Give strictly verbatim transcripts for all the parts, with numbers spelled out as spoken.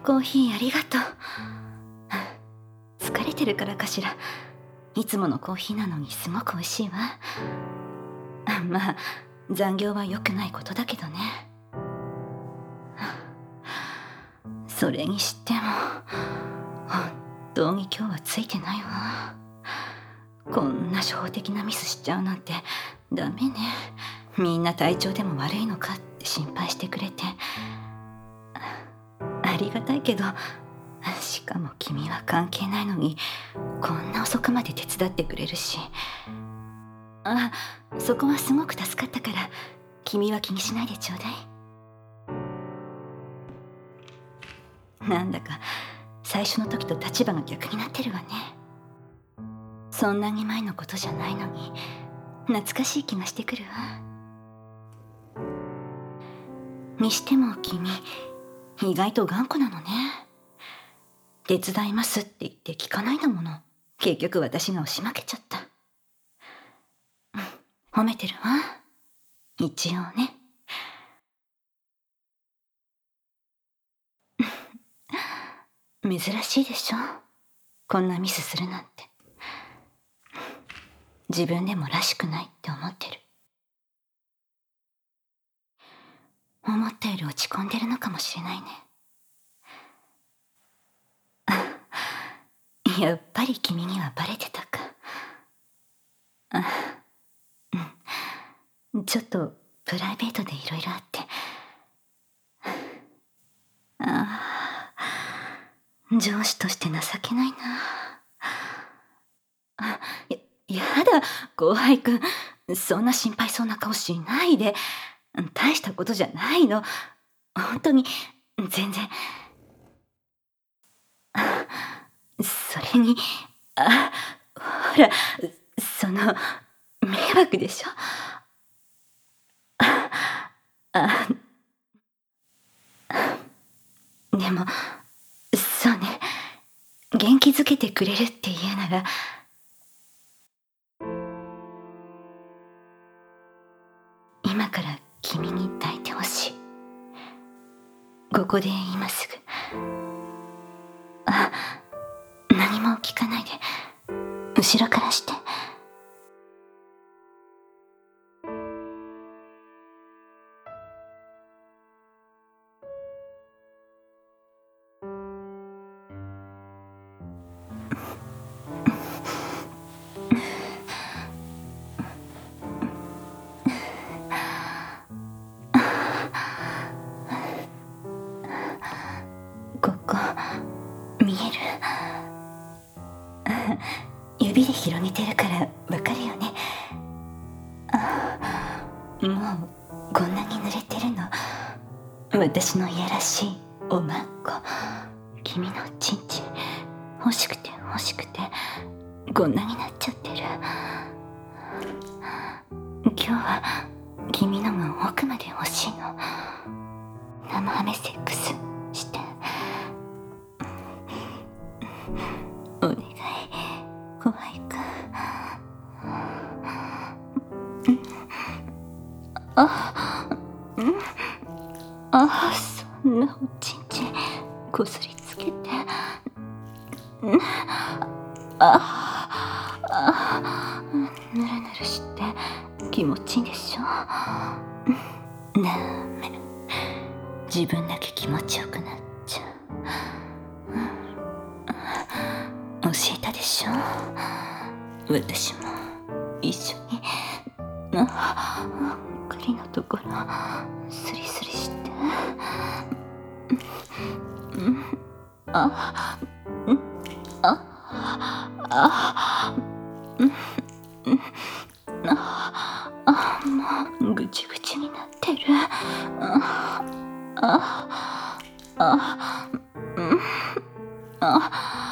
コーヒーありがとう。疲れてるからかしら。いつものコーヒーなのにすごく美味しいわ。まあ残業は良くないことだけどね。それにしても本当に今日はついてないわ。こんな初歩的なミスしちゃうなんてダメね。みんな体調でも悪いのかって心配してくれてありがたいけど、しかも君は関係ないのにこんな遅くまで手伝ってくれるし、あ、そこはすごく助かったから君は気にしないでちょうだい。なんだか最初の時と立場が逆になってるわね。そんなに前のことじゃないのに懐かしい気がしてくるわ。にしても君意外と頑固なのね。手伝いますって言って聞かないんだもの。結局私が押し負けちゃった。褒めてるわ、一応ね。珍しいでしょ、こんなミスするなんて。自分でもらしくないって思ってる。思ったより落ち込んでるのかもしれないね。やっぱり君にはバレてたか。あ、うん、ちょっとプライベートでいろいろあって。ああ、上司として情けないな。あ、や、やだ、後輩くん、そんな心配そうな顔しないで。大したことじゃないの。本当に、全然。それに、あ、ほら、その、迷惑でしょ。あ、あ、でも、そうね、元気づけてくれるっていうなら、今から君に抱いてほしい。ここで今すぐ。あ、何も聞かないで、後ろからして。ここ見える？指で広げてるからわかるよね。あ、もうこんなに濡れてるの。私のいやらしいおまんこ。君のちんちん欲しくて欲しくてこんなになっちゃってる。今日は君のが奥まで欲しいの。生ハメセックスしてお願い、怖いか。あ、うん、あ、そんなおちんちんこすりつけて、うん、ああ、ぬるぬるして気持ちいいでしょ。ダメ、自分だけ気持ちよくなっちゃう。教えたでしょ、私も一緒に。あ、栗のところスリスリして、あ、あ、あ、あ、あ、もうぐちぐちになってる。あ、あ、あ、うん、あ、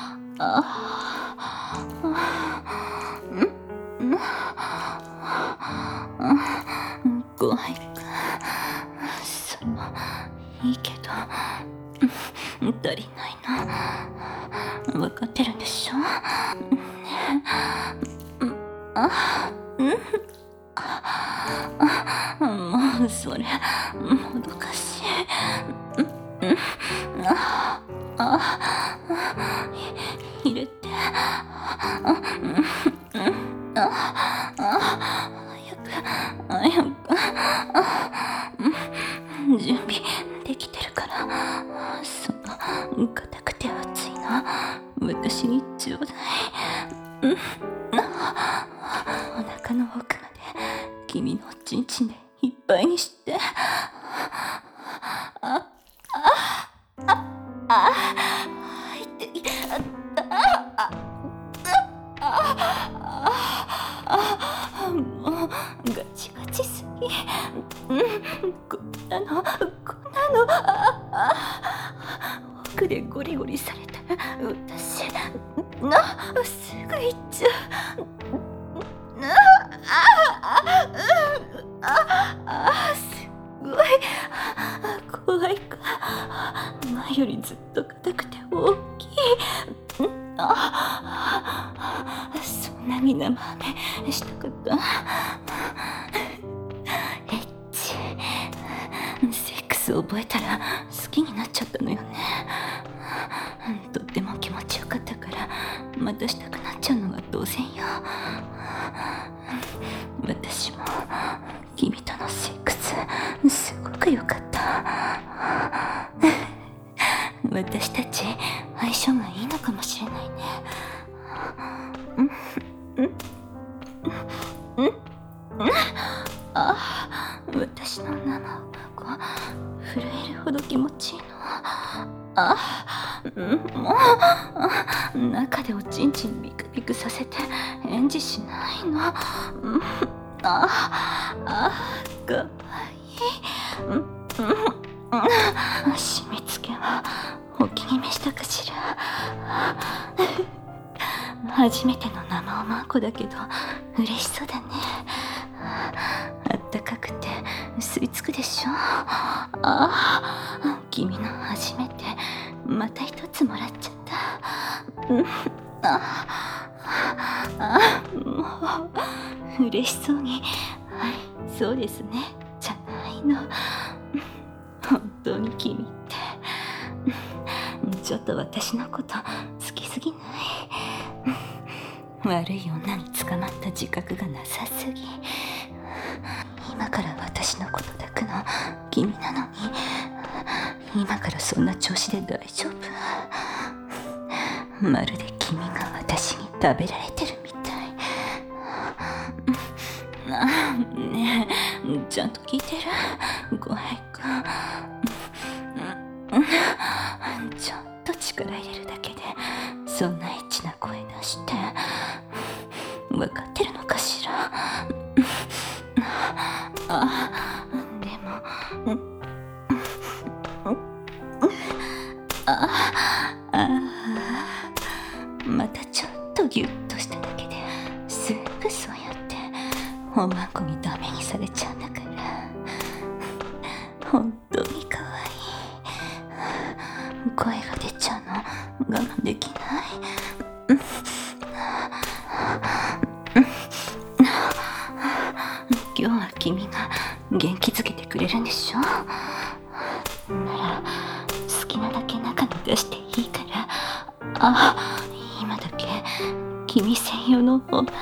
あ、うん、怖いか。それもいいけど足りないの分かってるんでしょ。あ、うん、もうそれもどかしい。あ、 あ入れて、あ早く早く準備できてるから。その硬くて熱いな、私にちょうだい。お腹の奥まで君のちんちんでいっぱいにして。ああああ痛い。ああもうガチガチすぎ。こんなのこんなのああ奥でゴリゴリされたら私なすぐ行っちゃう。ああああすごい怖いか。前よりずっと硬くて大きい。あそんなに生飴したかった。エッチセックス覚えたら好きになっちゃったのよね。とっても気持ちよかったからまたしたくなっちゃうのが当然よ。私も君とのセックスすごく良かった。私たち相性がいいのかもしれないね。うんうんうんあ私の生が震えるほど気持ちいいの。あもう中でおちんちんビクビクさせて返事しないの。ああかわいい。うんうん締め付けはお気に召したかしら。初めての生おまんこだけど嬉しそうだね。あったかくて吸い付くでしょ。ああ君の初めてまた一つもらっちゃった。うんああもう嬉しそうにはいそうですねじゃないの。本当に君ってちょっと私のこと好きすぎない？悪い女に捕まった自覚がなさすぎ。今から私のこと抱くの君なのに今からそんな調子で大丈夫？まるで君が私に食べられてるみたい。ねえちゃんと聞いてる？ごめんか。ちょっと力入れるだけでそんなエッチな声出して分かってるのかしら。あでもああまたちょっとギュッとしただけですぐそうやっておまんこにダメにされちゃうんだから。本当に可愛い。声が出ちゃうの我慢できない。今日は君が元気づけてくれるんでしょ。なら好きなだけ中に出していいから。あ今だけ君専用のおまんこ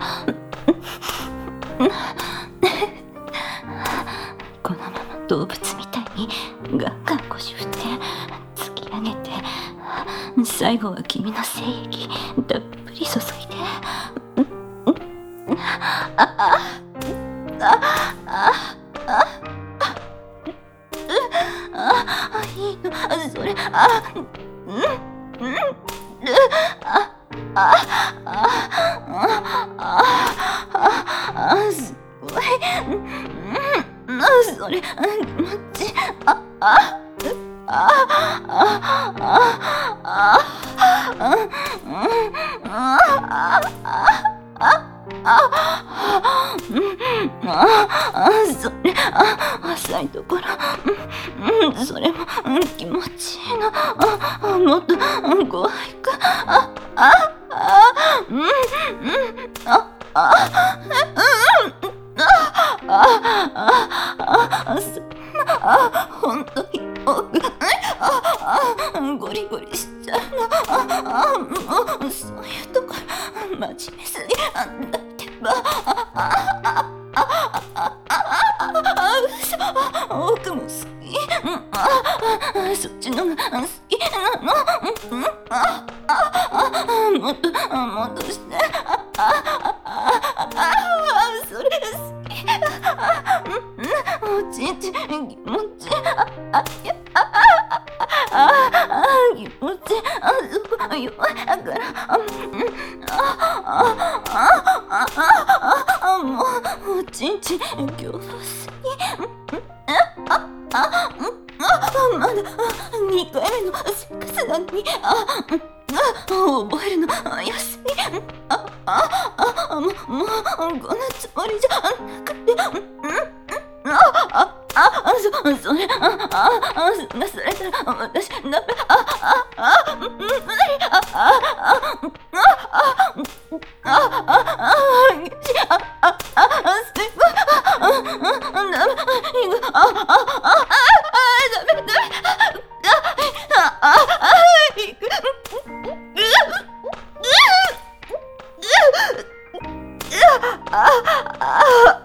このまま動物みたいにガンガン腰振って突き上げて最後は君の精液たっぷり注いで。あああああああいいのそれ。あうんうんあああああすごい。うんそれ気持ちああああああああああそれあ浅いところうんそれも気持ちいいの。あもっと怖いか。あああうんうんああうんあああそんなあ本当に奥ああごゴリゴリしちゃうの。ああ、もうそういうところ真面目すぎなんだってば。あああああああ嘘、奥も好き。うん、ああそっちのが好きなの。うん、ああもっともっとして。ああああそれ好き。あうんおちんちん気持ちああいやああああ気持ちあそこ弱いから。ああああああもうおちんちん強すぎ。あああまだにかいめのセックスなのに。あ覚えるの安い。あああもうもうこんなつもりじゃなくて。ああああそそれあああそそれたら私ダメ。あああ無理。あああああああああああすごい。ああダメ。ああああダメダメ。あああいく。ああ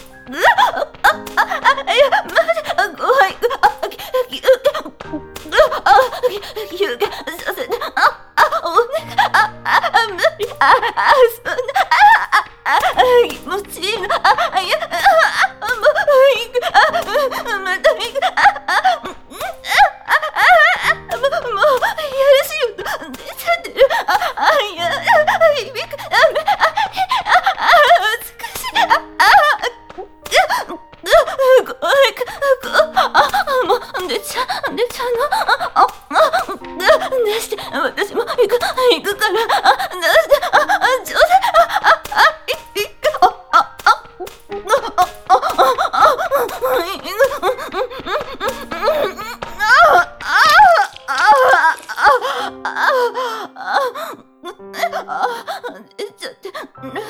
あいやマジ怖い。あききあ休憩させて。ああお願い。ああ無理。ああそんなああ気持ちいいの。あいやあもう行く。あまた行く。あああもうもうやるしよと出ちゃってる。ああいや響く。あめああ難しい。ああ怖いかこあもう出ちゃう出ちゃうの。ああ出して私も行く行くから。あ出してああちょうだい。あああ行く。ああああああ出ちゃってる。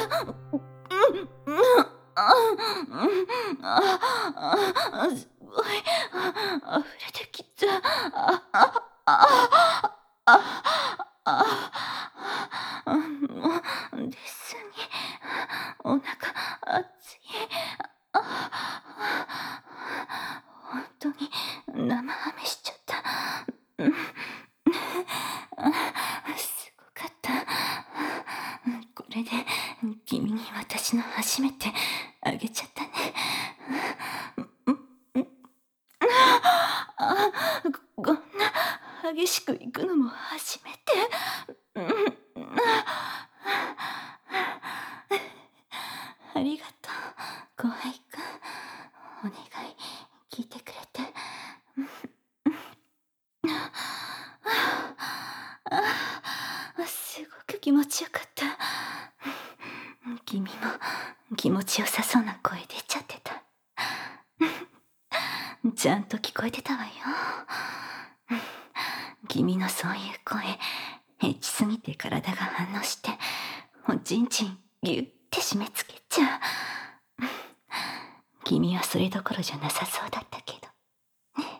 あすごい溢れてきちゃう。あああああもう出すぎ。お腹熱い。あ本当に生ハメしちゃった。うんすごかった。これで君に私の初めてあげちゃったね。あこんな激しくいくのも初めて。ありがとう浩平くん。お願い聞いてくれて。すごく気持ちよかった。君も気持ちよさそうな声出ちゃってた。ちゃんと聞こえてたわよ。君のそういう声エッチすぎて体が反応しておちんちんギュッて締め付けちゃう。君はそれどころじゃなさそうだったけどね。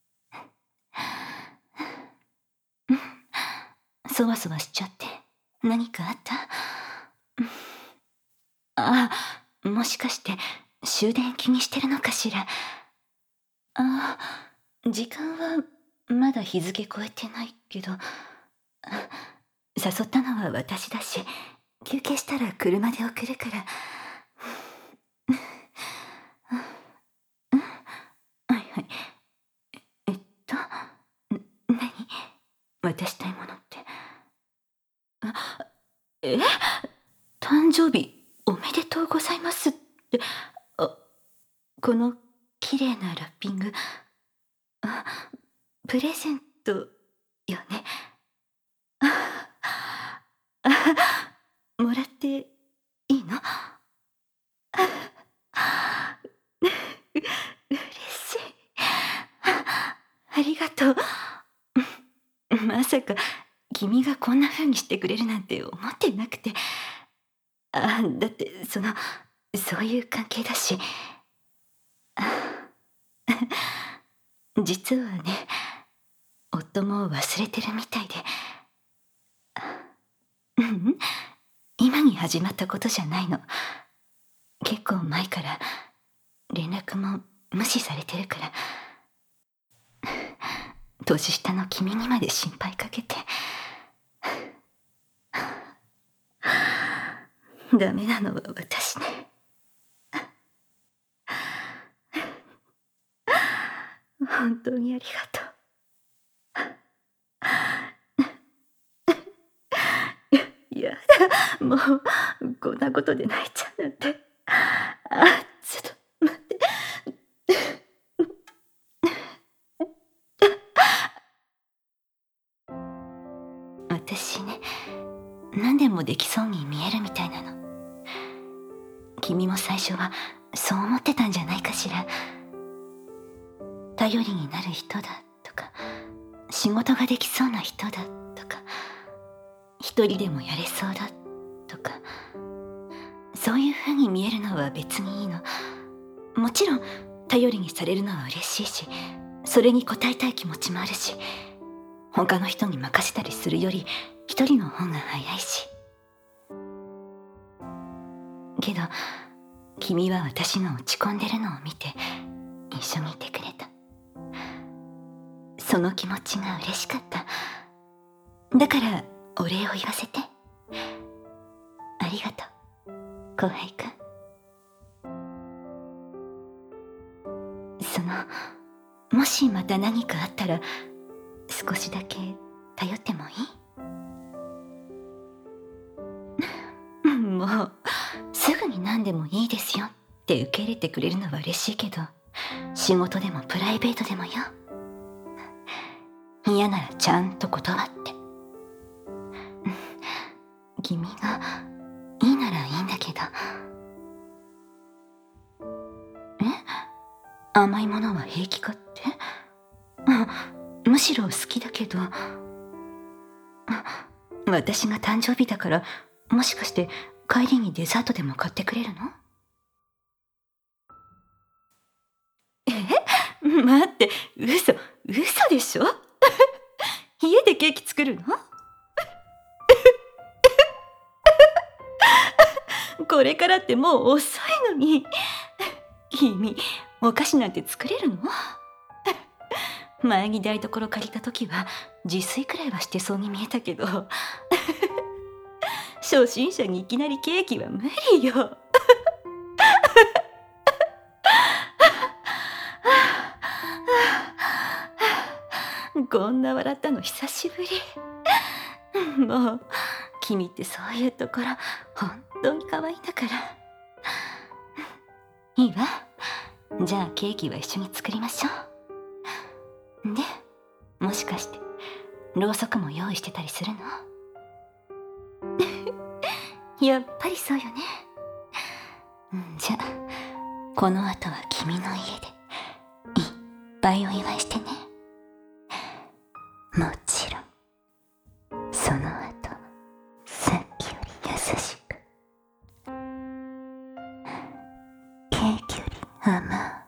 そわそわしちゃって何かあった？ああ、もしかして終電気にしてるのかしら。ああ、時間はまだ日付超えてないけど、誘ったのは私だし、休憩したら車で送るから。はいはい。えっと、何？渡したいものって。あ、え？誕生日おめでとうございますって。あ、この綺麗なラッピング、あ、プレゼントよね。もらっていいの？嬉しい。ありがとう。まさか君がこんな風にしてくれるなんて思ってなくて。あ、だってそのそういう関係だし。実はね、 夫も忘れてるみたいで。ううん今に始まったことじゃないの。結構前から連絡も無視されてるから。年下の君にまで心配かけて。ダメなのは私ね。本当にありがとう。やだ、もうこんなことで泣いちゃうなんて。あ、ちょっと待って。私ね、何でもできそうに見えるみたいなの。君も最初はそう思ってたんじゃないかしら。頼りになる人だとか、仕事ができそうな人だとか、一人でもやれそうだとか、そういう風に見えるのは別にいいの。もちろん頼りにされるのは嬉しいし、それに応えたい気持ちもあるし、他の人に任せたりするより一人の方が早いし。けど君は私が落ち込んでるのを見て一緒にいてくれた。その気持ちが嬉しかった。だからお礼を言わせて。ありがとう、浩平くん。そのもしまた何かあったら少しだけ頼ってもいい？もうすぐに何でもいいですよって受け入れてくれるのは嬉しいけど、仕事でもプライベートでもよ。嫌ならちゃんと断って。君がいいならいいんだけど。え？甘いものは平気かって？むしろ好きだけど。私が誕生日だから、もしかして帰りにデザートでも買ってくれるの？え？待って、嘘、嘘でしょ？家でケーキ作るの？これからってもう遅いのに。君、お菓子なんて作れるの？前に台所借りた時は自炊くらいはしてそうに見えたけど、初心者にいきなりケーキは無理よ。こんな笑ったの久しぶり。もう君ってそういうところ本当に可愛いんだから。いいわ。じゃあケーキは一緒に作りましょう。で、もしかしてろうそくも用意してたりするの？やっぱりそうよね。じゃあこの後は君の家でいっぱいお祝いしてね。もちろんその後さっきより優しく、ケーキより甘い